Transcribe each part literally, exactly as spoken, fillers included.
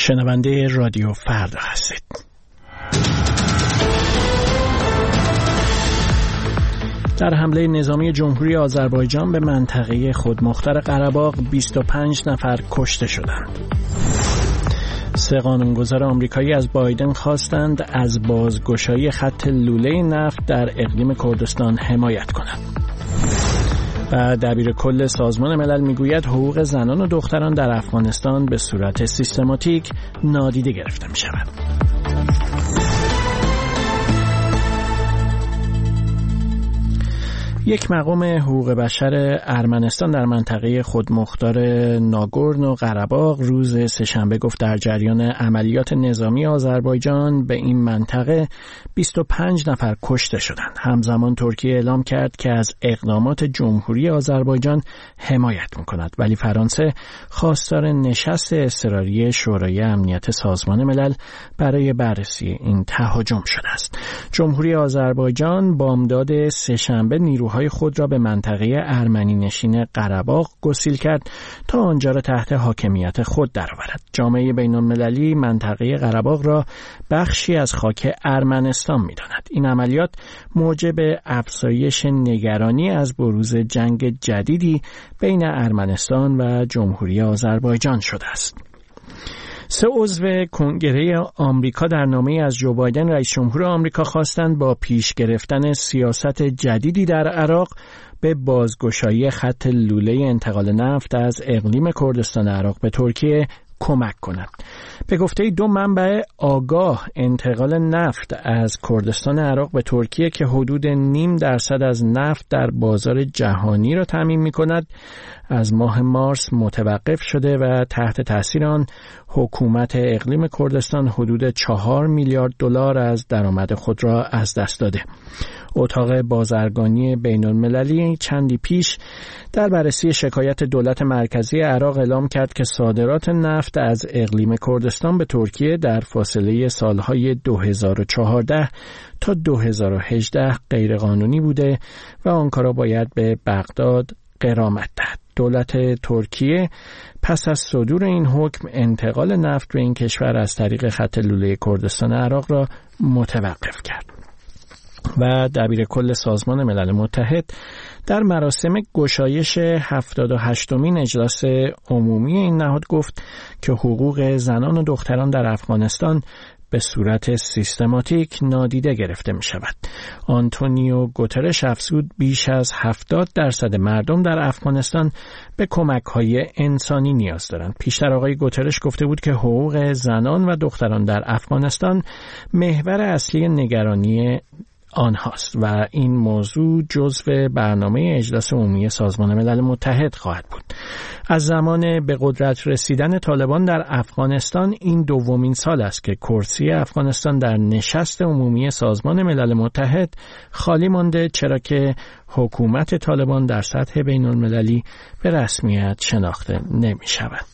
شنونده رادیو فردا هستید. در حمله نظامی جمهوری آذربایجان به منطقه خودمختار قره‌باغ بیست و پنج نفر کشته شدند. سه قانونگذار آمریکایی از بایدن خواستند از بازگشایی خط لوله نفت در اقلیم کردستان حمایت کنند. و دبیر کل سازمان ملل میگوید حقوق زنان و دختران در افغانستان به صورت سیستماتیک نادیده گرفته می شود. یک مقام حقوق بشر ارمنستان در منطقه خودمختار ناگورنو قره‌باغ روز سه‌شنبه گفت در جریان عملیات نظامی آذربایجان به این منطقه بیست و پنج نفر کشته شدند. همزمان ترکیه اعلام کرد که از اقدامات جمهوری آذربایجان حمایت می‌کند، ولی فرانسه خواستار نشست اضطراری شورای امنیت سازمان ملل برای بررسی این تهاجم شده است. جمهوری آذربایجان بامداد سه‌شنبه نیرو های خود را به منطقه ارمنی نشین قره‌باغ گسیل کرد تا آنجا را تحت حاکمیت خود درآورد. جامعه بین‌المللی منطقه قره‌باغ را بخشی از خاک ارمنستان می‌داند. این عملیات موجب افزایش نگرانی از بروز جنگ جدیدی بین ارمنستان و جمهوری آذربایجان شده است. سه عضو کنگره آمریکا در نامه‌ای از جو بایدن رئیس جمهور آمریکا خواستند با پیش گرفتن سیاست جدیدی در عراق به بازگشایی خط لوله انتقال نفت از اقلیم کردستان عراق به ترکیه کمک کند. به گفته دو منبع آگاه، انتقال نفت از کردستان عراق به ترکیه که حدود نیم درصد از نفت در بازار جهانی را تامین می‌کند، از ماه مارس متوقف شده و تحت تاثیر آن حکومت اقلیم کردستان حدود چهار میلیارد دلار از درآمد خود را از دست داده. اتاق بازرگانی بین‌المللی چندی پیش در بررسی شکایت دولت مرکزی عراق اعلام کرد که صادرات نفت از اقلیم کردستان به ترکیه در فاصله سالهای دو هزار و چهارده تا دو هزار و هجده غیرقانونی بوده و آنکارا باید به بغداد غرامت دهد. دولت ترکیه پس از صدور این حکم انتقال نفت به این کشور از طریق خط لوله کردستان عراق را متوقف کرد. و دبیر کل سازمان ملل متحد در مراسم گشایش هفتاد و هشتمین اجلاس عمومی این نهاد گفت که حقوق زنان و دختران در افغانستان به صورت سیستماتیک نادیده گرفته می شود. آنتونیو گوترش افزود بیش از هفتاد درصد مردم در افغانستان به کمک‌های انسانی نیاز دارند. پیشتر آقای گوترش گفته بود که حقوق زنان و دختران در افغانستان محور اصلی نگرانی آنهاست و این موضوع جزو برنامه اجلاس عمومی سازمان ملل متحد خواهد بود. از زمان به قدرت رسیدن طالبان در افغانستان این دومین سال است که کرسی افغانستان در نشست عمومی سازمان ملل متحد خالی مانده، چرا که حکومت طالبان در سطح بین المللی به رسمیت شناخته نمی شود.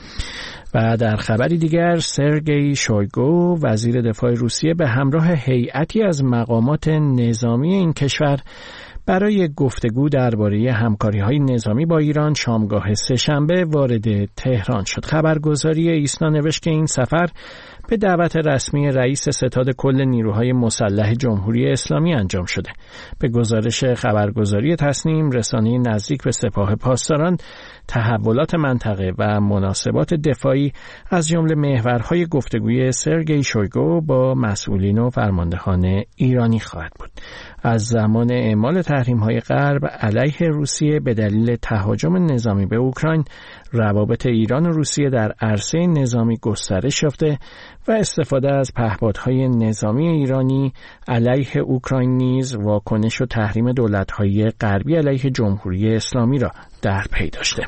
و در خبری دیگر سرگئی شویگو وزیر دفاع روسیه به همراه هیئتی از مقامات نظامی این کشور برای گفتگو درباره همکاری‌های نظامی با ایران شامگاه سه‌شنبه وارد تهران شد. خبرگزاری ایسنا نوشت که این سفر به دعوت رسمی رئیس ستاد کل نیروهای مسلح جمهوری اسلامی انجام شده. به گزارش خبرگزاری تصنیم، رسانه نزدیک به سپاه پاسداران تحولات منطقه و مناسبات دفاعی از جمله محورهای گفتگوی سرگئی شویگو با مسئولین و فرماندهان ایرانی خواهد بود. از زمان اعمال تحریم‌های غرب علیه روسیه به دلیل تهاجم نظامی به اوکراین، روابط ایران و روسیه در عرصه نظامی گسترش یافته و استفاده از پهپادهای نظامی ایرانی علیه اوکراین نیز واکنش و تحریم دولت‌های غربی علیه جمهوری اسلامی را در پی داشته.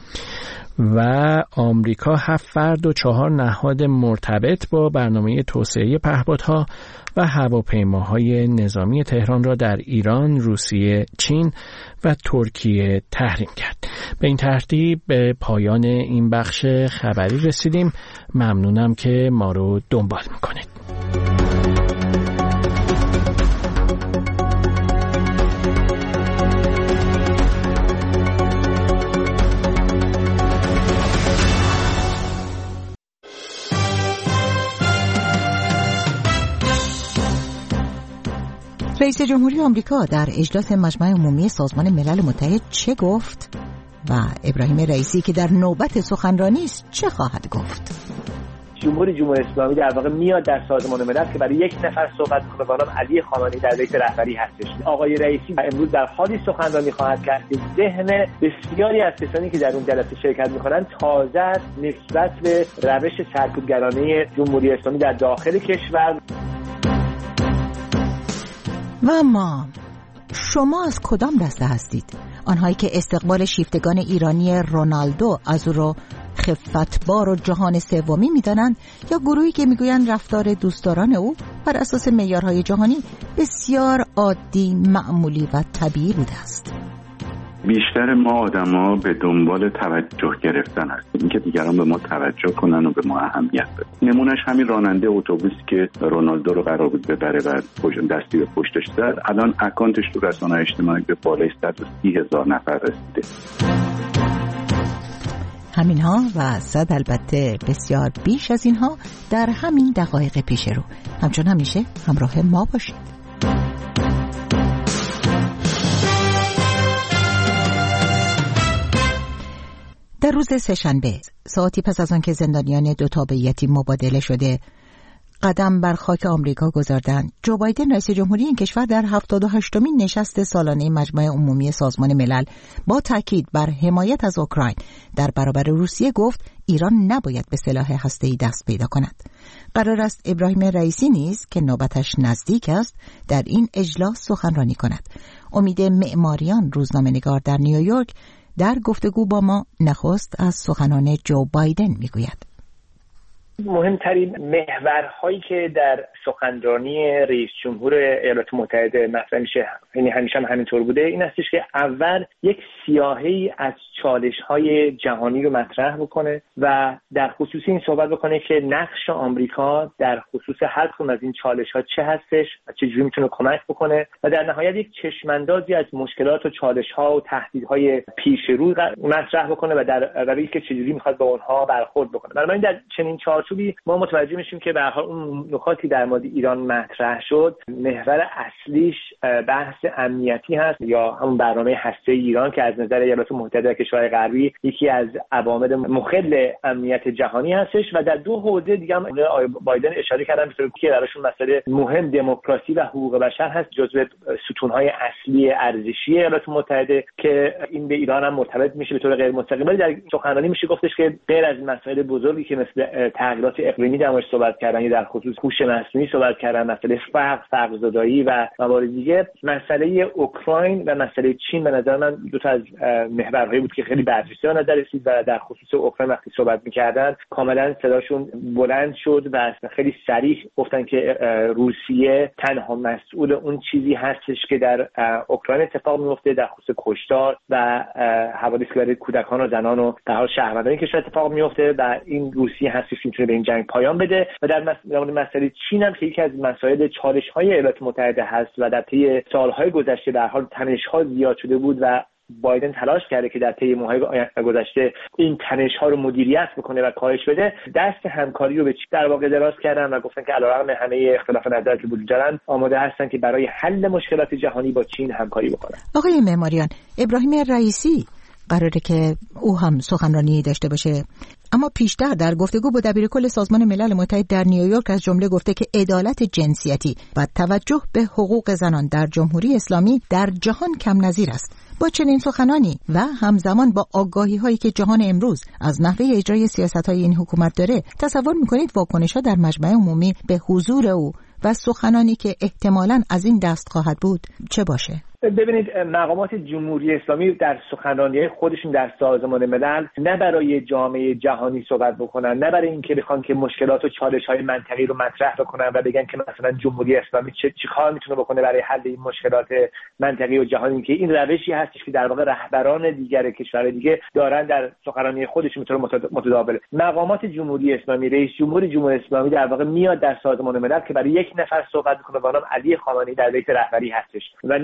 و آمریکا هفت فرد و چهار نهاد مرتبط با برنامه توسعه پهپادها و هواپیماهای نظامی تهران را در ایران، روسیه، چین و ترکیه تحریم کرد. به این ترتیب به پایان این بخش خبری رسیدیم. ممنونم که ما رو دنبال میکنید. رئیس جمهوری آمریکا در اجلاس مجمع عمومی سازمان ملل متحد چه گفت؟ و ابراهیم رئیسی که در نوبت سخنرانی است چه خواهد گفت؟ جمهوری جمهوری اسلامی در واقع میاد در سازمان ملل که برای یک نفر صحبت کنه و نام علی خامنه‌ای در رئیس رهبری هستش. آقای رئیسی امروز در حالی سخنرانی خواهد کرد که ذهن بسیاری از کسانی که در اون جلسه شرکت می‌کنند تازه است نسبت به روش سرکوبگرانه جمهوری اسلامی در داخل کشور. و اما شما از کدام دسته هستید؟ آنهایی که استقبال شیفتگان ایرانی رونالدو از او را خفتبار و جهان سومی می‌دانند، یا گروهی که میگویند رفتار دوستداران او بر اساس معیارهای جهانی بسیار عادی، معمولی و طبیعی بوده است؟ بیشتر ما آدما به دنبال توجه گرفتن هستیم، اینکه دیگران به ما توجه کنن و به ما اهمیت بدن. نمونهش همین راننده اتوبوس که رونالدو رو قرار بود ببره و دستی به پشتش زد، الان اکانتش تو رسانه‌های اجتماعی به بالای صد و سی هزار نفر رسیده. همینها و صد البته بسیار بیش از اینها در همین دقایق پیش رو. همچون همیشه همراه ما باشید. در روز سه‌شنبه ساعتی پس از آن که زندانیان دو تابعیتی مبادله شده قدم بر خاک آمریکا گذاردند، جو بایدن رئیس جمهوری این کشور در هفتاد و هشتمین نشست سالانه مجمع عمومی سازمان ملل با تاکید بر حمایت از اوکراین در برابر روسیه گفت ایران نباید به سلاح هسته‌ای دست پیدا کند. قرار است ابراهیم رئیسی نیز که نوبتش نزدیک است در این اجلاس سخنرانی کند. امید معماریان روزنامه‌نگار در نیویورک در گفتگو با ما نخست از سخنان جو بایدن میگوید. مهمترین محورهایی که در سخنرانی رئیس جمهور ایالات متحده مطرح میشه، یعنی همیشه هم همینطور بوده، این هستش که اول یک سیاهی از چالش‌های جهانی رو مطرح بکنه و در خصوص این صحبت بکنه که نقش آمریکا در خصوص هر کدوم از این چالش‌ها چه هستش و چه جوری میتونه کمک بکنه و در نهایت یک چشم‌اندازی از مشکلات و چالش‌ها و تهدیدهای پیش رو مطرح بکنه و در روی که چجوری میخواد با اونها برخورد بکنه. بنابراین در چنین چارچوبی ما متوجه میشیم که به هر حال اون نکاتی در مورد ایران مطرح شد محور اصلیش بحث امنیتی هست یا همون برنامه هسته ایران که از نظر ایالات متحده و کشورهای غربی یکی از عوامل مخل امنیت جهانی هستش و در دو حوزه دیگه هم آقای بایدن اشاره کردن به طوری که درشون مسئله مهم دموکراسی و حقوق بشر هست، جزو ستونهای اصلی ارزشی ایالات متحده که این به ایران هم مرتبط میشه به طور غیر مستقیم. ولی در سخنرانی میشه گفتش که غیر از مسائل بزرگی که مثل تغییرات اقلیمی در موردش صحبت کردن یا در خصوص هوش مصنوعی صحبت کردن، مسئله فقر، فقرزدایی و موارد دیگه، مسئله اوکراین و مسئله چین به نظر من دو تا از محورهایی بود که خیلی برجسته به نظر رسید و در خصوص اوکراین وقتی صحبت می‌کردن کاملا صداشون بلند شد و خیلی صریح گفتن که روسیه تنها مسئول اون چیزی هستش که در اوکراین اتفاق میفته در خصوص کشتار و حوادثی که برای کودکان و زنان و در حال شهروندان کشور اتفاق میفته و این روسیه هستش که میتونه به این جنگ پایان بده. و در مورد مسئله چین هم که یکی از مسائل چالش‌های ایالات متحده هست و در طی سال‌های گذشته در حال تنش‌ها زیاد شده بود و بایدن تلاش کرده که در طی ماه‌های گذشته این تنش‌ها رو مدیریت بکنه و کاهش بده، دست همکاری رو به چین در واقع دراز کردن و گفتن که علیرغم همه اختلاف نظراتی که وجود دارن آماده هستن که برای حل مشکلات جهانی با چین همکاری بکنن. آقای معماریان، ابراهیم رئیسی قراره که او هم سخنرانی داشته باشه، اما پیشتر در گفتگو با دبیرکل سازمان ملل متحد در نیویورک از جمله گفته که عدالت جنسیتی و توجه به حقوق زنان در جمهوری اسلامی در جهان کم نظیر است. با چنین سخنانی و همزمان با آگاهی هایی که جهان امروز از نحوه اجرای سیاست های این حکومت داره، تصور میکنید واکنش ها در مجمع عمومی به حضور او و سخنانی که احتمالاً از این دست خواهد بود چه باشه؟ ببینید، مقامات جمهوری اسلامی در سخنرانی‌های خودشون در سازمان ملل نه برای جامعه جهانی صحبت بکنن، نه برای اینکه بخوان که مشکلات و چالش‌های منطقی رو مطرح بکنن و بگن که مثلا جمهوری اسلامی چه چی کار میتونه بکنه برای حل این مشکلات منطقی و جهانی، که این روشی هستش که در واقع رهبران دیگر کشورهای دیگه دارن در سخنرانی خودشون به طور متداول. مقامات جمهوری اسلامی، رئیس جمهور جمهوری اسلامی در واقع میاد در سازمان ملل که برای یک نفر صحبت میکنه و نام علی خامنه‌ای در رئیس رهبری هستش و نه مردم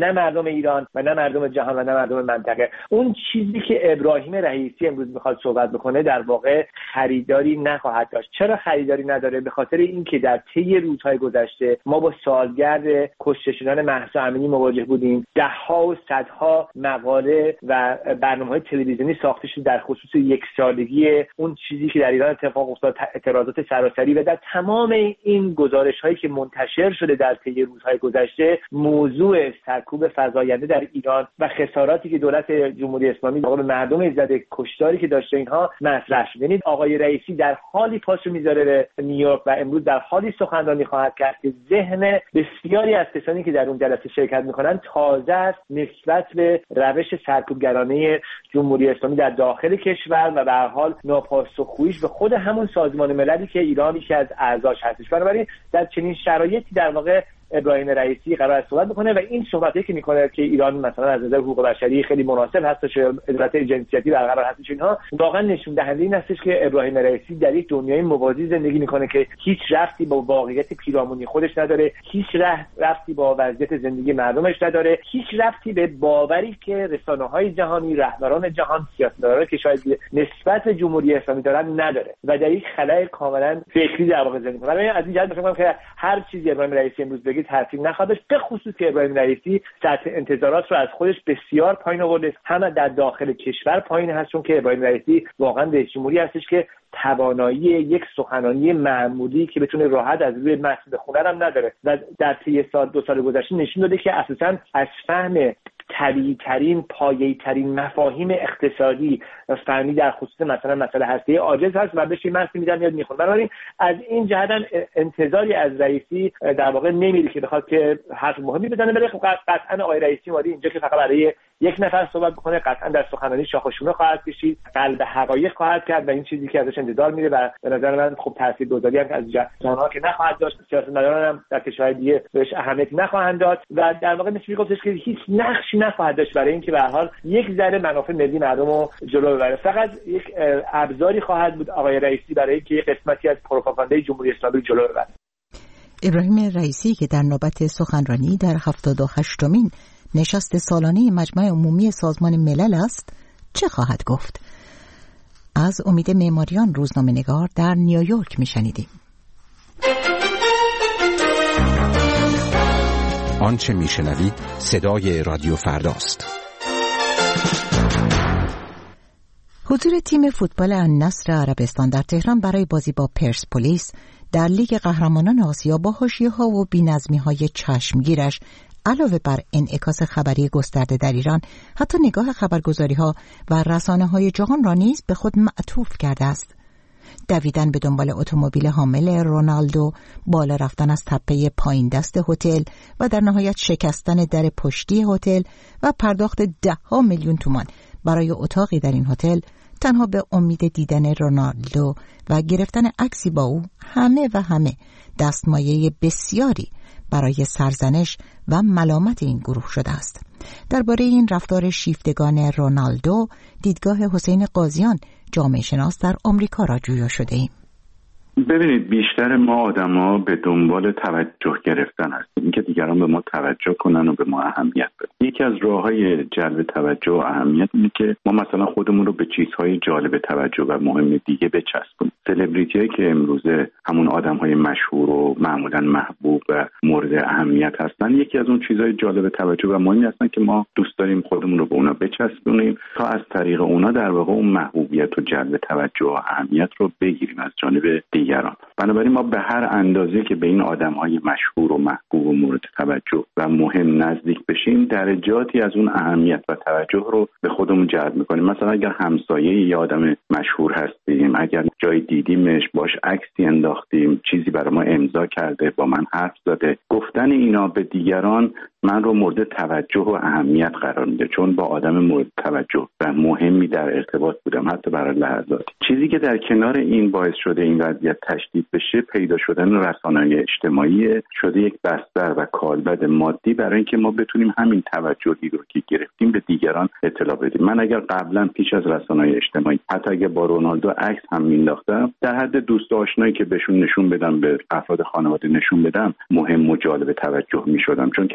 ایران و نه مردم جهان و نه مردم منطقه. اون چیزی که ابراهیم رئیسی امروز میخواد صحبت بکنه در واقع خریداری نخواهد داشت. چرا خریداری نداره؟ به خاطر اینکه در طی روزهای گذشته ما با سالگرد کشته شدن مهسا امینی مواجه بودیم. ده ها و صدها مقاله و برنامه‌های تلویزیونی ساخته شد در خصوص یک سالگی اون چیزی که در ایران اتفاق افتاد، اعتراضات سراسری، و در تمام این گزارش‌هایی که منتشر شده در طی روزهای گذشته موضوع سرکوب فزاینده در ایران و خساراتی که دولت جمهوری اسلامی به مردم زده، کشتاری که داشته، اینها مطرح شد. یعنی آقای رئیسی در حالی پاشو میذاره به نیویورک و امروز در حالی سخنرانی خواهد کرد که ذهن بسیاری از کسانی که در اون جلسه شرکت میکنن تازه است نسبت به روش سرکوبگرانه جمهوری اسلامی در داخل کشور و به هر حال ناپاسخگوییش به خود همون سازمان مللی که ایران یکی از اعضاش هستش. بنابراین در چنین شرایطی در واقع ابراهیم رئیسی قرار است صحبت بکنه و این صحبتی که میکنه که ایران مثلا از نظر حقوق بشری خیلی مناسب هستش، عدالت جنسیتی برقرار هستش، اینها واقعا نشون دهنده این هستش که ابراهیم رئیسی در یک دنیای موازی زندگی میکنه که هیچ ربطی با واقعیت پیرامونی خودش نداره، هیچ ربطی با وضعیت زندگی مردمش نداره، هیچ ربطی به باوری که رسانه‌های جهانی، رهبران جهان، سیاستمداران که شاید نسبت به جمهوری اسلامی دارن نداره و در یک خلأ کاملا فکری در واقع زندگی میکنه. من از این جهت میگم که هر چیزی ابراهیم رئیسی امروز بگه تاثیر نخواهد داشت، به خصوص که ابراهیم رئیسی سطح انتظارات رو از خودش بسیار پایین آورده، هم در داخل کشور پایین هست، چون که ابراهیم رئیسی واقعا رئیس جمهوری هستش که توانایی یک سخنرانی معمولی که بتونه راحت از روی متن بخونه هم نداره و در طی سال دو سال گذشته نشون داده که اساساً از فهم طبیعی ترین پایه‌ای ترین مفاهیم اقتصادی و فنی در خصوص مثلا مسئله هسته‌ای عاجز هست و بهش متن میدن میاد میخونه. بنابراین از این جهت انتظاری از رئیسی در واقع نمیره که بخواد که حرف مهمی بزنه، ولی قطعاً آقای رئیسی اومده اینجا که فقط برای یک نفر صحبت بکنه، قطعاً در سخنرانی شاخ و شونه خواهد کشید، قلب حقایق خواهد کرد و این چیزی که ازش انتظار میره و به نظر من خب تاثیرگذاری هم از جهان‌ها که نخواهد داشت، سیاستمداران هم در کشورهای دیگه بهش اهمیت نخواهند داد و در واقع میشه گفتش که هیچ نقشی نخواهد داشت برای اینکه به هر حال یک ذره منافع ملی مردم رو جلو ببره. فقط یک ابزاری خواهد بود آقای رئیسی برای اینکه یک قسمتی از پروپاگاندای جمهوری اسلامی جلو ببره. ابراهیم رئیسی که در نوبت سخنرانی در هفتاد و هشتمین نشست سالانه مجمع عمومی سازمان ملل است، چه خواهد گفت؟ از امید معماریان روزنامه‌نگار در نیویورک میشنیدیم. آنچه میشنوید صدای رادیو فرداست. حضور تیم فوتبال النصر عربستان در تهران برای بازی با پرسپولیس در لیگ قهرمانان آسیا با حاشیه‌ها و بی‌نظمی‌های چشمگیرش علاوه بر انعکاس خبری گسترده در ایران، حتی نگاه خبرگزاری‌ها و رسانه‌های جهان را نیز به خود معطوف کرده است. دویدن به دنبال اتومبیل حامل رونالدو، بالا رفتن از تپه پایین دست هتل و در نهایت شکستن در پشتی هتل و پرداخت ده ها میلیون تومان برای اتاقی در این هتل تنها به امید دیدن رونالدو و گرفتن عکسی با او، همه و همه دستمایه بسیاری برای سرزنش و ملامت این گروه شده است. درباره این رفتار شیفتگان رونالدو، دیدگاه حسین قاضیان، جامعه شناس در آمریکا را جویا شده ایم. ببینید، بیشتر ما آدما به دنبال توجه گرفتن هستیم، اینکه دیگران به ما توجه کنن و به ما اهمیت بدن. یکی از راههای جلب توجه و اهمیت اینه که ما مثلا خودمون رو به چیزهای جالب توجه و مهم دیگه بچسبونیم. سلبریتی‌هایی که امروزه همون آدم‌های مشهور و معمولاً محبوب و مورد اهمیت هستن، یکی از اون چیزهای جالب توجه و مهمی هستن که ما دوست داریم خودمون رو به اونا بچسبونیم تا از طریق اونا در واقع اون محبوبیت و جلب توجه و اهمیت رو بگیریم از جانب دیگران. بنابراین ما به هر اندازه که به این آدم‌های مشهور و محبوب و مورد توجه و مهم نزدیک بشیم، درجاتی از اون اهمیت و توجه رو به خودمون جلب می‌کنیم. مثلا اگر همسایه یه آدم مشهور هستیم، اگر جای دیدیمش، باش عکسی انداختیم، چیزی برای ما امضا کرده، با من حرف زده، گفتن اینا به دیگران من رو مورد توجه و اهمیت قرار میده، چون با آدم مورد توجه و مهمی در ارتباط بودم، حتی برای لحظاتی. چیزی که در کنار این باعث شده این وضعیت تشدید بشه، پیدا شدن رسانه‌های اجتماعی شده یک بستر و کالبد مادی برای اینکه ما بتونیم همین توجهی رو که گرفتیم به دیگران اطلاع بدیم. من اگر قبلا پیش از رسانه‌های اجتماعی حتی اگر با رونالدو عکس هم مینداختم، در حد دوست آشنایی که بهشون نشون بدم، به افراد خانواده نشون بدم، مهم و جالب توجه میشدم، چون کسی دیگه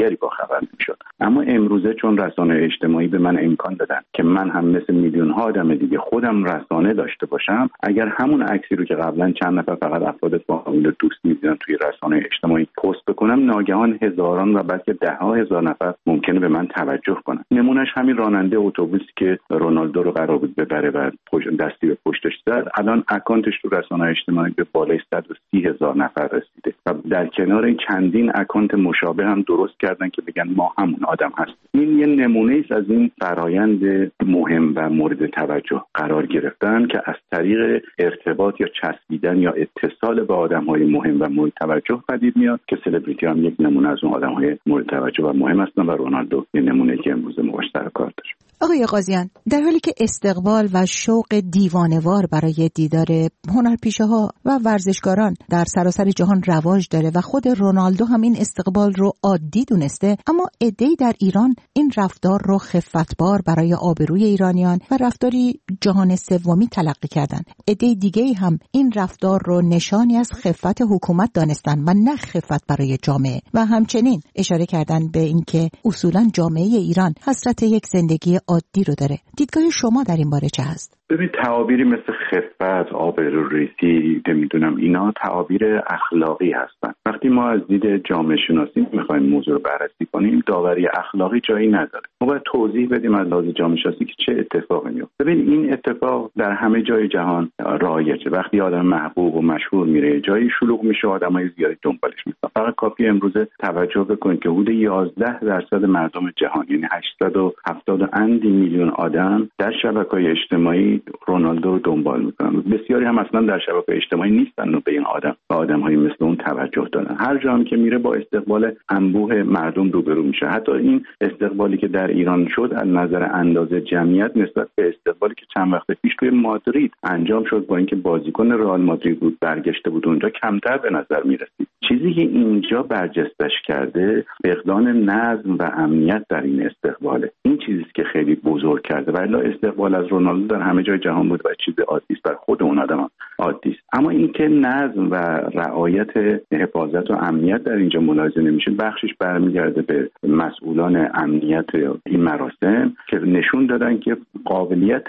دیگری با خبر نمیشد. اما امروزه چون رسانه‌های اجتماعی به من امکان دادن که من هم مثل میلیون ها آدم دیگه خودم رسانه داشته باشم، اگر همون عکسی رو که قبلا چند نفر فقط افراد فامیل دوست می‌دیدن توی رسانه اجتماعی پست بکنم، ناگهان هزاران و بلکه ده ها هزار نفر ممکنه به من توجه کنن. نمونهش همین راننده اتوبوسی که رونالدو رو قرار بود ببره و دستی به پشتش زد، الان اکانتش تو رسانه اجتماعی به بالای صد و سی هزار نفر رسیده و در کنار این چندین اکانت مشابه هم درست کردن که بگن ما همون آدم هستیم. این یه نمونه است از این فرایند مهم و مورد توجه قرار گرفتن که از طریق ارتباط یا چسبیدن یا اتصال با آدم‌های مهم و مورد توجه پدید میاد که سلبریتی هم یک نمونه از اون آدم‌های مورد توجه و مهم هستن و رونالدو یه نمونه که امروز ما باهاش سر کار داشت. آقای قاضیان، در حالی که استقبال و شوق دیوانه‌وار برای دیدار هنرپیشه‌ها و ورزشکاران در سراسر جهان رواج داره و خود رونالدو هم این استقبال رو عادی دونسته، اما عده‌ای در ایران این رفتار رو خفتبار برای آبروی ایرانیان و رفتاری جهان سومی تلقی کردن. عده‌ای دیگه‌ای هم این رفتار رو نشانی از خفت حکومت دانستن و نه خفت برای جامعه و همچنین اشاره کردن به اینکه اصولاً جامعه ایران حسرت یک زندگی عادی رو داره. دیدگاه شما در این باره چه هست؟ ببین، تعابیری مثل خفت، آبروریزی، نمیدونم اینا تعابیر اخلاقی هستن. وقتی ما از دید جامعه شناسی میخوایم موضوع رو بررسی کنیم، داوری اخلاقی جایی نداره. ما باید توضیح بدیم از لحاظ جامعه شناسی که چه اتفاقی میفته. ببین، این اتفاق در همه جای جهان رایجه. وقتی آدم محبوب و مشهور میره جایی شلوغ میشه، آدمای زیادی دنبالش میاد. فقط کافی امروزه توجه بکنید که حدود یازده درصد مردم جهان، یعنی هشتصد و هفتاد اندی میلیون آدم در شبکه‌های اجتماعی رونالدو رو دنبال میکنن. بسیاری هم اصلا در شبکه‌های اجتماعی نیستن و به این آدم و آدم‌های مثل اون توجه دارن. هر جا هم که میره با استقبال انبوه مردم روبرو میشه. حتی این استقبالی که در ایران شد از نظر اندازه جمعیت نسبت به استقبالی که چند وقت پیش توی مادرید انجام شد با اینکه بازیکن رئال مادرید بود برگشته بود اونجا، کمتر به نظر میرسید. چیزی که اینجا برجستش کرده فقدان نظم و امنیت در این استقباله. این چیزی که خیلی بزرگ کرده. ولی استقبال از رونالدو در همه جای جهان بود و چیز عادی است، بر خود اون آدم عادی است. اما اینکه نظم و رعایت حفاظت و امنیت در اینجا ملاحظه نمیشه، بخشش برمیگرده به مسئولان امنیت این مراسم که نشون دادن که قابلیت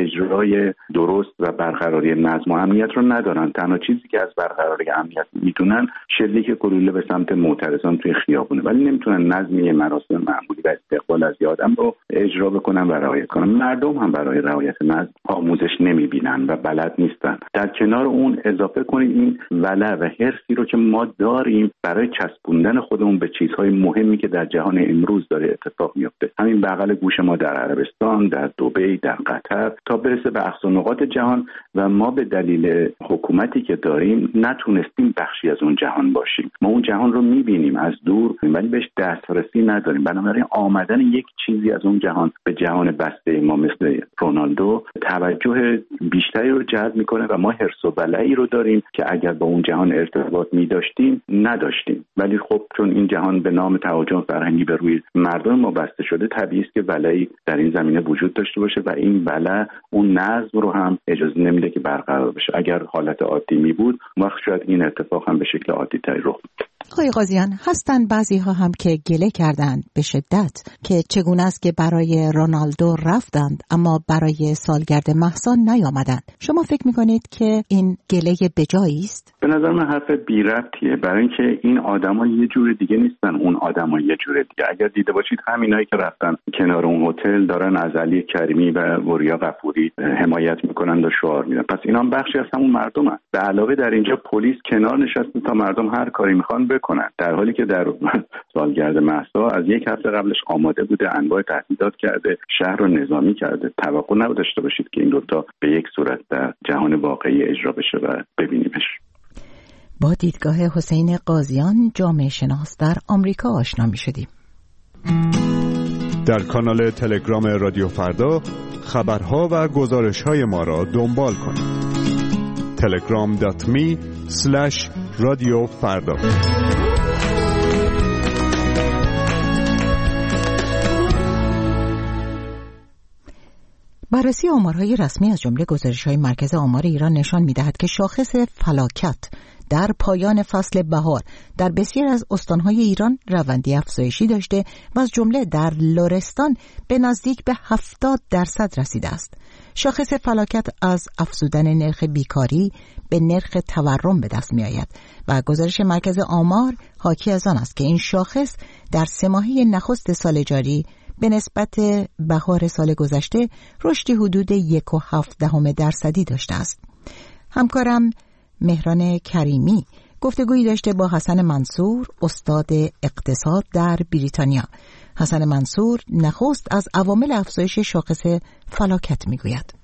اجرای درست و برقراری نظم و امنیت رو ندارن. تنها چیزی که از برقراری امنیت میدونن شلیک گلوله به سمت معترضان توی خیابونه، ولی نمیتونن نظم یه مراسم معمولی و استقبال از آدم رو اجرا بکنن و رعایت کنن. مردم هم برای رعایت نظم آموزش نمیبینن و بلد نیستن. در کنار اون اضافه کنید این ولع و حرصی رو که ما داریم برای چسبوندن خودمون به چیزهای مهمی که در جهان امروز داره اتفاق میفته. همین بغل گوش ما در عربستان، در دبی، در قطر، تا برسه به اقصا نقاط جهان و ما به دلیل حکومتی که داریم نتونستیم بخشی از اون جهان باشیم. ما اون جهان رو میبینیم از دور ولی بهش دسترسی نداریم. بنابراین آمدن یک چیزی از اون جهان به جهان بسته ما مثل رونالدو توجه بیشتری رو جلب میکنه و ما حرص و ولعی رو داریم که اگر با اون جهان ارتباط میداشتیم نداشتیم. ولی خب چون این جهان به نام تهاجم فرهنگی به روی مردم ما بسته شده، طبیعی است که ولعی در این زمینه وجود داشته باشه و این ولع اون نظم رو هم اجازه نمیده که برقرار بشه. اگر حالت عادی می بود وقت شاید این اتفاق هم به شکل عادی تری رخ می‌داد. آقای قاضیان، هستن بعضی ها هم که گله کردند به شدت که چگونه است که برای رونالدو رفتند اما برای سالگرد مهسا نیامدند. شما فکر میکنید که این گله بجایی است؟ به نظر من حرف بی ربطیه، برای اینکه این آدما یه جور دیگه نیستن، اون آدما یه جور دیگه. اگر دیده باشید همینایی که رفتن کنار اون هتل دارن از علی کریمی و وریا غفوری حمایت میکنن و شعار میدن، پس اینا هم بخشی از همون مردمن. به علاوه در اینجا پلیس کنار نشسته تا مردم هر کاری میخوان بکنن، در حالی که در سالگرد مهسا از یک هفته قبلش آماده بوده، انواع تهدیدات کرده، شهر رو نظامی کرده. توقع نداشته باشید که این دوتا به یک صورت در جهان واقعی اجرا بشه و ببینیمش. با دیدگاه حسین قاضیان، جامعه شناس در آمریکا آشنا می شدیم. در کانال تلگرام رادیو فردا خبرها و گزارش‌های ما را دنبال کنید. تلگرام دات می اسلش رادیو فردا. بررسی آمارهای رسمی از جمله گزارش‌های مرکز آمار ایران نشان می‌دهد که شاخص فلاکت در پایان فصل بهار در بسیار از استانهای ایران روندی افزایشی داشته و از جمله در لرستان به نزدیک به هفتاد درصد رسیده است. شاخص فلاکت از افزودن نرخ بیکاری به نرخ تورم به دست می آید و گزارش مرکز آمار حاکی از آن است که این شاخص در سه ماهه نخست سال جاری به نسبت بهار سال گذشته رشدی حدود یک و هفت دهم درصدی داشته است. همکارم مهران کریمی گفتگویی داشته با حسن منصور، استاد اقتصاد در بریتانیا. حسن منصور نخست از عوامل افزایش شاخص فلاکت میگوید.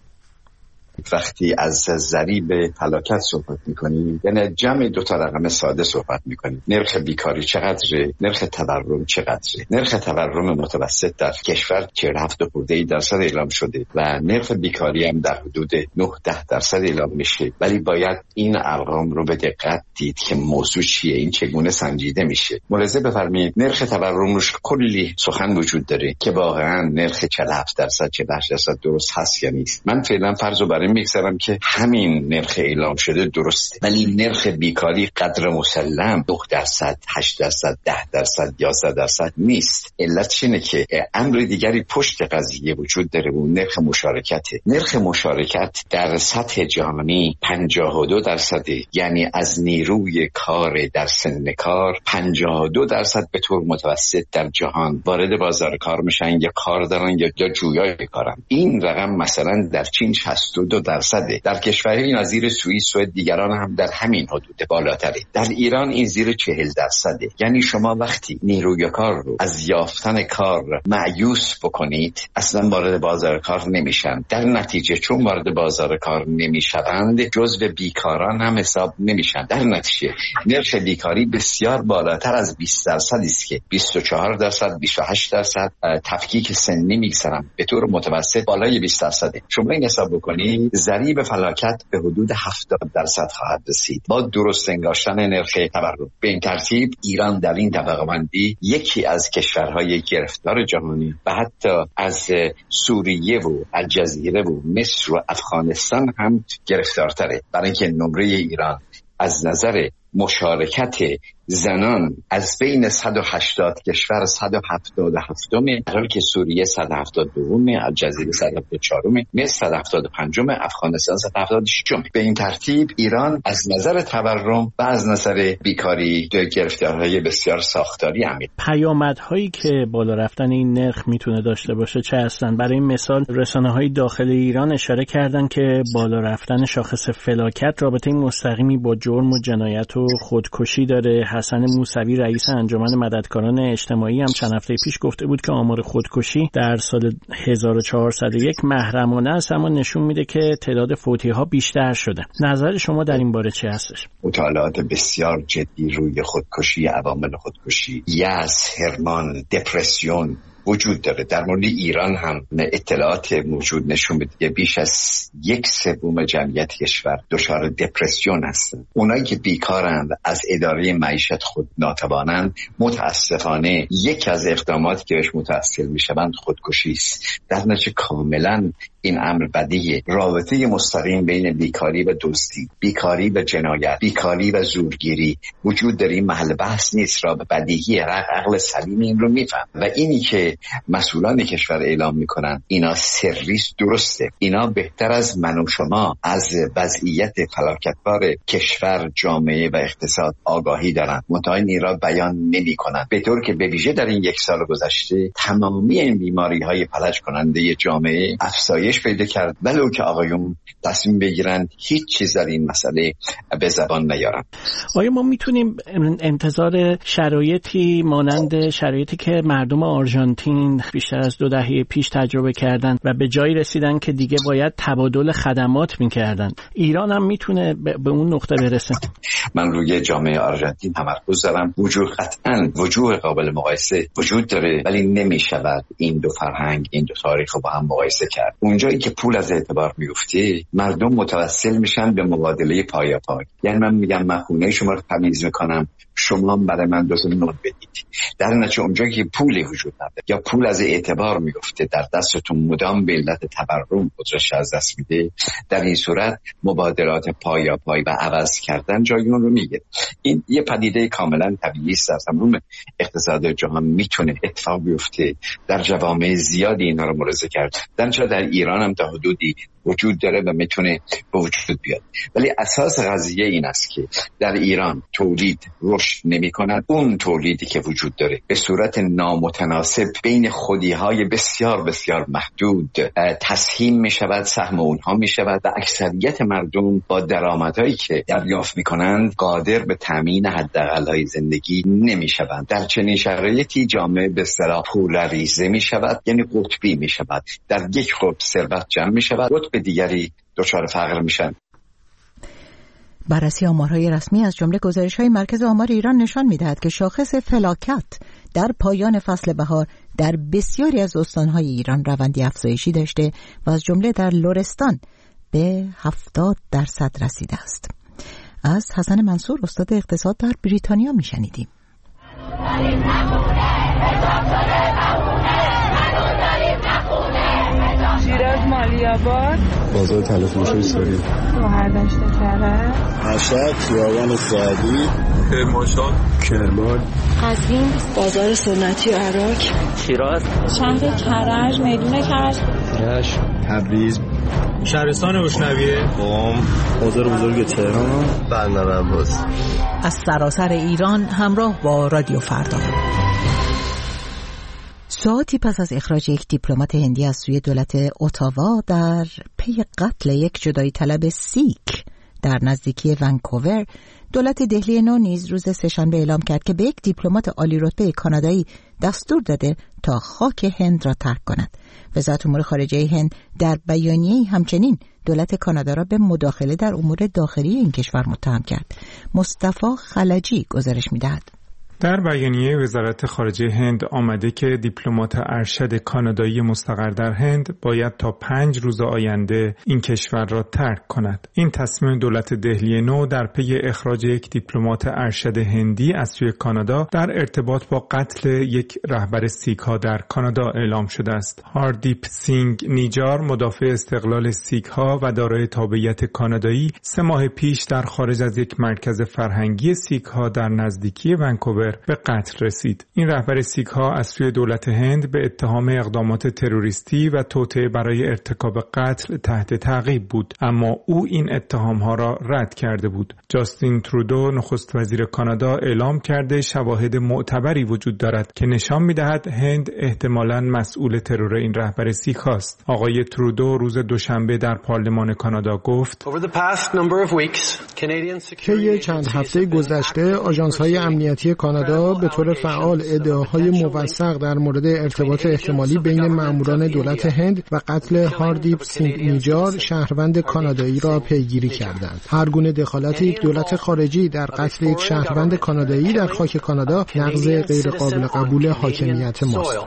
وقتی از ضریب فلاکت صحبت میکنیم یعنی جمع دو تا رقم ساده صحبت میکنیم. نرخ بیکاری چقدره، نرخ تورم چقدره. نرخ تورم متوسط در کشور چهل و هفت درصد اعلام شده و نرخ بیکاری هم در حدود نه ده درصد اعلام میشه، ولی باید این ارقام رو به دقت دید که موضوع چیه، این چگونه سنجیده میشه. ملاحظه بفرمایید نرخ تورم روش کلی سخن وجود داره که واقعا نرخ چهل و هفت درصد چهل و هشت درصد درست هست یا نیست. من فعلا فرض رو برای میگذارم که همین نرخ اعلام شده درسته، ولی نرخ بیکاری قدر مسلم دو درصد، هشت درصد، ده درصد، یازده درصد نیست. علتش اینه که امر دیگری پشت قضیه وجود داره و نرخ مشارکته. نرخ مشارکت در سطح جهانی پنجاه و دو درصده، یعنی از نیروی کار در سن کار پنجاه و دو درصد به طور متوسط در جهان وارد بازار کار میشن یا کار دارن یا جویای کارن. این رقم مثلا در چین شصت و دو درصده، در کشورهای نظیر سوئیس و دیگران هم در همین حدود بالاتره. در ایران این زیر چهل درصده. یعنی شما وقتی نیروی کار رو از یافتن کار مایوس بکنید اصلا وارد بازار کار نمیشن. در نتیجه چون وارد بازار کار نمیشوند جزو بیکاران هم حساب نمیشن. در نتیجه نرخ بیکاری بسیار بالاتر از بیست درصد است که بیست و چهار درصد، بیست و هشت درصد تفکیک سنی میگذارم، به طور متوسط بالای بیست درصده. شما این حساب بکنید ضریب فلاکت به حدود هفتاد درصد خواهد رسید با درست انگاشتن نرخ تورم. به این ترتیب ایران در این طبقه بندی یکی از کشورهای گرفتار جهانی و حتی از سوریه و الجزیره و مصر و افغانستان هم گرفتارتره، برای اینکه نمره ایران از نظر مشارکت زنان از بین صد و هشتاد کشور صد و هفتاد و هفتم، در حالی که سوریه صد و هفتاد و دو، الجزیره صد و هفتاد و چهار، مصر صد و هفتاد و پنج، افغانستان صد و هفتاد و شش. به این ترتیب ایران از نظر تورم و از نظر بیکاری گرفتارهای بسیار ساختاری عمیق. پیامدهایی که بالا رفتن این نرخ میتونه داشته باشه چه هستن؟ برای مثال رسانه‌های داخل ایران اشاره کردن که بالا رفتن شاخص فلاکت رابطه مستقیمی با جرم و جنایت و خودکشی داره. حسن موسوی رئیس انجمن مددکاران اجتماعی هم چند هفته پیش گفته بود که آمار خودکشی در سال هزار و چهارصد و یک محرمانه است، اما نشون میده که تعداد فوتی‌ها بیشتر شده. نظر شما در این باره چی هستش؟ مطالعات بسیار جدی روی خودکشی، عوامل خودکشی، یأس، حرمان، دپرسیون وجود داره. در مورد ایران هم اطلاعات موجود نشون میده که بیش از یک سوم جمعیت کشور دچار دپرسیون هستند. اونایی که بیکارند، از اداره معیشت خود ناتوانند، متاسفانه یکی از اقداماتی که بهش متوسل میشوند خودکشی است. در نتیجه کاملا این امر بدیه. رابطه مستقیم بین بیکاری و دزدی، بیکاری و جنایت، بیکاری و زورگیری وجود داره. این محل بحث نیست، را به بدیهی عقل سلیم این رو میفهم و اینی که مسئولان کشور اعلام میکنن اینا سریست درسته. اینا بهتر از من و شما از وضعیت فلاکتبار کشور، جامعه و اقتصاد آگاهی دارن، منتها این را بیان نمیکنن، به طور که به ویژه در این یک سال گذشته تمامی این بیماری های فلج کننده جامعه افزایش پیدا کرد، ولو که آقایون تصمیم بگیرن هیچ چیز در این مسئله به زبان نیارن. آیا ما میتونیم انتظار شرایطی مانند شرایطی که مردم آرژانتین بیشتر از دو دهه پیش تجربه کردن و به جایی رسیدن که دیگه باید تبادل خدمات میکردن، ایران هم میتونه به اون نقطه برسه؟ من روی جامعه آرژانتین تمرکز دارم. وجود قطعاً وجوه قابل مقایسه وجود داره، ولی نمیشود این دو فرهنگ، این دو تاریخ رو با هم مقایسه کرد. اونجایی که پول از اعتبار میفته مردم متوسل میشن به مبادله پایاپای. یعنی من میگم من خونه شما رو تمیز میکنم، شما برای من دو تا نوت بدید. در نتیجه اونجایی که پولی وجود نداره، یا پول از اعتبار میفته، در دستتون مدام به علت تورم قدرتش از دست میده، در این صورت مبادلات پایا پای و عوض کردن جای اون رو میگیره. این یه پدیده کاملا طبیعی است، در تمام اقتصاد جهان میتونه اتفاق بیفته، در جوامع زیادی اینا رو ملاحظه کرد، در چه در ایران هم تا حدودی وجود داره و میتونه به وجود بیاد. ولی اساس قضیه این است که در ایران تولید رشد نمی کند. اون تولیدی که وجود داره به صورت نامتناسب بین خودیهای بسیار بسیار محدود تسهیم می شود، سهم اونها می شود و اکثریت مردم با درآمدهایی که دریافت می کنند قادر به تامین حداقل‌های زندگی نمی شوند. در چنین شرایطی جامعه به اصطلاح پولریزه می شود، یعنی قطبی می شود. در یک قطب ثروت جمع می شود، قطب دیگری دچار فقر میشن. بررسی آمارهای رسمی از جمله گزارش‌های مرکز آمار ایران نشان می‌دهد که شاخص فلاکت در پایان فصل بهار در بسیاری از استان‌های ایران روندی افزایشی داشته و از جمله در لرستان به هفتاد درصد رسیده است. از حسن منصور استاد اقتصاد در بریتانیا می‌شنیدیم. شیراز مالیاباد، بازار تلفروشی سوری، شهردشت کرج، مشهد، خیابان سعدی، کرمانشاه، کرمان، قزوین، بازار سنتی عراق، شیراز، شهر کرج، میدون کرج، رشت، تبریز، شهرستان روشنویه، قم، بازار بزرگ تهران، بندر عباس. از سراسر ایران همراه با رادیو فردا. ساعتی پس از اخراج یک دیپلمات هندی از سوی دولت اتاوا در پی قتل یک جدایی طلب سیک در نزدیکی ونکوور، دولت دهلی نو نیز روز سه‌شنبه اعلام کرد که به یک دیپلمات عالی رتبه کانادایی دستور داده تا خاک هند را ترک کند. وزارت امور خارجه هند در بیانیه‌ای همچنین دولت کانادا را به مداخله در امور داخلی این کشور متهم کرد. مصطفی خلجی گزارش می‌دهد. در بیانیه وزارت خارجه هند آمده که دیپلمات ارشد کانادایی مستقر در هند باید تا پنج روز آینده این کشور را ترک کند. این تصمیم دولت دهلی نو در پی اخراج یک دیپلمات ارشد هندی از سوی کانادا در ارتباط با قتل یک رهبر سیک‌ها در کانادا اعلام شده است. هاردیپ سینگ نیجار، مدافع استقلال سیک‌ها و دارای تابعیت کانادایی، سه ماه پیش در خارج از یک مرکز فرهنگی سیک‌ها در نزدیکی ونکوور به قتل رسید. این رهبر سیک‌ها از سوی دولت هند به اتهام اقدامات تروریستی و توطئه برای ارتکاب قتل تحت تعقیب بود، اما او این اتهام‌ها را رد کرده بود. جاستین ترودو، نخست وزیر کانادا، اعلام کرده شواهد معتبری وجود دارد که نشان می‌دهد هند احتمالاً مسئول ترور این رهبر سیک‌هاست. آقای ترودو روز دوشنبه در پارلمان کانادا گفت: طی چند هفته گذشته آژانس‌های امنیتی کانادا به طور فعال ادعاهای موثق در مورد ارتباط احتمالی بین ماموران دولت هند و قتل هاردیپ سینگ نیجار، شهروند کانادایی را پیگیری کردند. هر گونه دخالت یک دولت خارجی در قتل یک شهروند کانادایی در خاک کانادا نقض غیرقابل قبول حاکمیت ماست.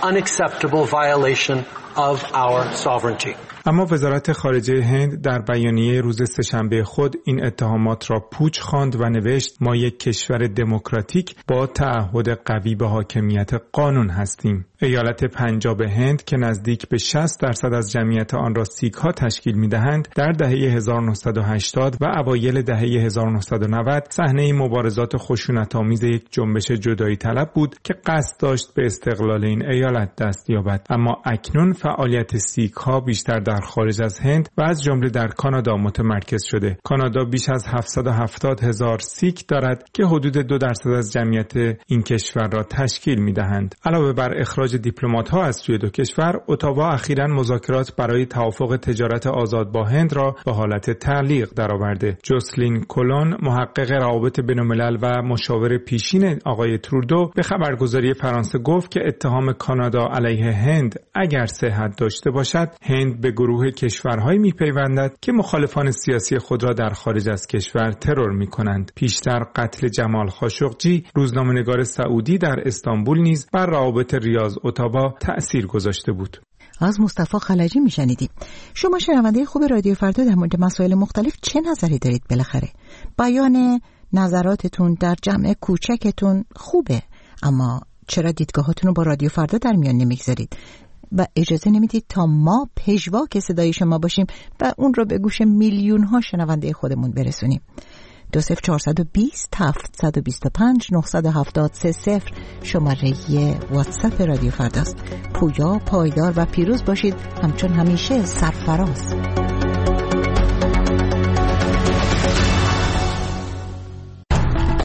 اما وزارت خارجه هند در بیانیه روز سه‌شنبه خود این اتهامات را پوچ خواند و نوشت: ما یک کشور دموکراتیک با تعهد قوی به حاکمیت قانون هستیم. ایالت پنجاب هند که نزدیک به شصت درصد از جمعیت آن را سیک‌ها تشکیل می‌دهند، در دهه هزار و نهصد و هشتاد و اوایل دهه هزار و نهصد و نود صحنه مبارزات خشونت‌آمیز یک جنبش جدایی طلب بود که قصد داشت به استقلال این ایالت دست یابد. اما اکنون فعالیت سیک‌ها بیشتر در خارج از هند و از جمله در کانادا متمرکز شده. کانادا بیش از هفتصد و هفتاد هزار سیک دارد که حدود دو درصد از جمعیت این کشور را تشکیل می‌دهند. علاوه بر اخراج دیپلمات‌ها از سوی دو کشور، اتاوا اخیراً مذاکرات برای توافق تجارت آزاد با هند را به حالت تعلیق درآورده. جوسلین کولون، محقق روابط بین‌الملل و مشاور پیشین آقای ترودو، به خبرگزاری فرانسه گفت که اتهام کانادا علیه هند اگر صحت داشته باشد، هند به گروه کشورهایی می‌پیوندد که مخالفان سیاسی خود را در خارج از کشور ترور می‌کنند. پیشتر قتل جمال خاشقجی، روزنامه‌نگار سعودی در استانبول، نیز بر روابط ریاض اتاوا تأثیر گذاشته بود. از مصطفی خلجی میشنیدیم. شما شنونده خوب رادیو فردا در مورد مسائل مختلف چه نظری دارید؟ بالاخره بیان نظراتتون در جمع کوچکتون خوبه، اما چرا دیدگاهاتون رو با رادیو فردا در میان نمیگذارید و اجازه نمیدید تا ما پژواک صدای شما باشیم و اون رو به گوش میلیون ها شنونده خودمون برسونیم. دو صفر چهارصد و بیست هفتصد و بیست و پنج نهصد و هفتاد سه صفر شماره واتساپ رادیو فرداست. پویا، پایدار و پیروز باشید، همچون همیشه سرفراز.